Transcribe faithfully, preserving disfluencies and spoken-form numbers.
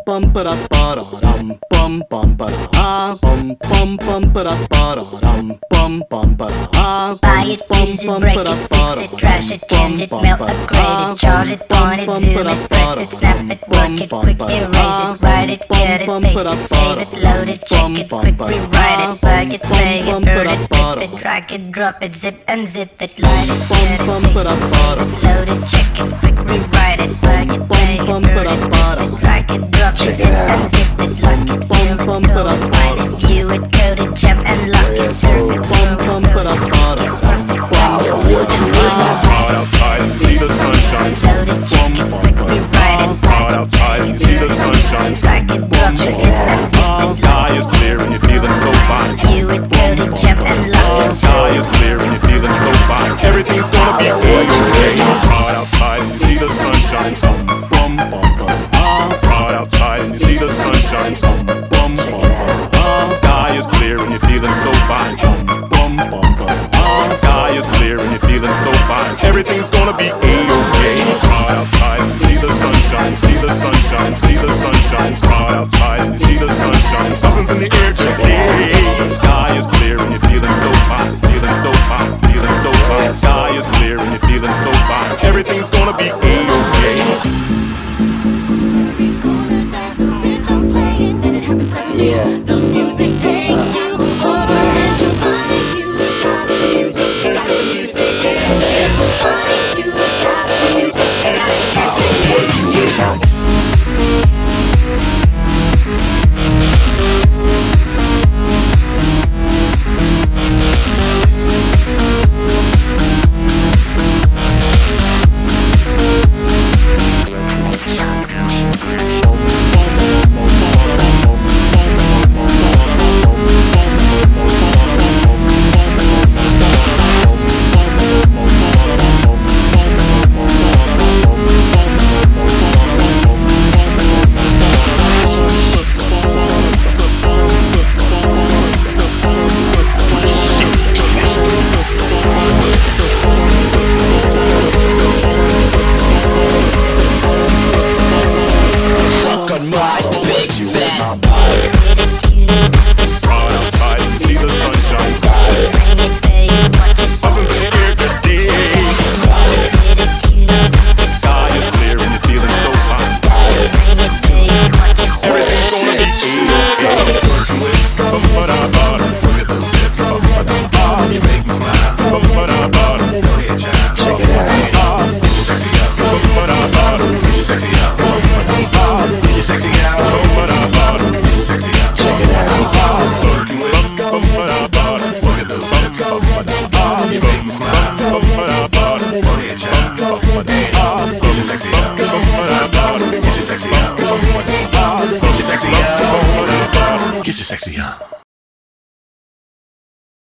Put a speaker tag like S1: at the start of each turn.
S1: bum ba da ba da dum bum bum ba da bum bum bum ba da ba da dum bum bum ba da.
S2: Buy it, use it, break it, fix it, trash it, change it, melt, upgrade it, charge it, point it, zoom it, press it, snap it, work it, quick erase it, write it, cut it, paste it, save it, load it, check it, quick rewrite it, plug it, play it, burn it, rip it, drag it, drop it, zip unzip it, light it, cut it, paste it, save it, load it, check it, quick rewrite it, plug it, play it, burn it, rip it, drag it, drop it, zip unzip it, lock it, build it, code it, find it, view it, code it, jump and lock it, surf it, swirl it, burn it, cross it, wow, what you
S3: Ride outside and see the sunshine.
S2: load it, check it, quick rewrite it,
S3: Ride outside and see the sunshine.
S2: drag it, drop it, zip unzip it,
S3: Sky is clear and you're feeling so fine.
S2: view it, code it, jump and lock it,
S3: Sky is clear and you're feeling so fine. Everything's gonna be okay. Ride outside and see the sunshine. Bum bum bum. Ride outside and you see the sunshine. Bum bum bum. Sky is clear and you're feeling so fine. Bum bum bum. Sky is clear and you're feeling so fine. Everything's gonna be a-okay. Ride outside and see the sunshine. See the sunshine. See the sunshine. Ride outside and see the sunshine. Something's in the air today. Sky is clear and you're feeling so fine. Feeling so fine. Feeling so fine. Sky is clear and you're feeling so fine. Everything's gonna be a-okay.
S4: Yeah.
S5: The music takes you over and you'll find you got the music, got the music, yeah. It will find you got the music, got the music, yeah.
S3: Ride outside and see the sunshine. Something's in the air today. Sky is clear and you're feeling so fine. Everything's gonna be a-okay. Working with bum-ba-da-ba-da. Look at those hips, bum-ba-da-ba. You make me smile. Bum-ba-da-ba-da. Go ahead, child.
S4: Check it out.
S3: Get your sexy up. Bum-ba-da-ba-da. Get your sexy up. Bum-ba-da-ba-da. Get your sexy up. Bum-ba-da-ba-da. Get your sexy up.
S4: Check it out.
S3: Working with bum-ba-da-ba-da. Look at those hips, bum-ba-da-ba. You make me smile. Bum-ba-da-ba-da. Go ahead, child. Bum-ba-da-ba. Get your sexy up. Bum-ba-da-ba-da. Get your sexy up. Get your sexy up. Get your sexy up.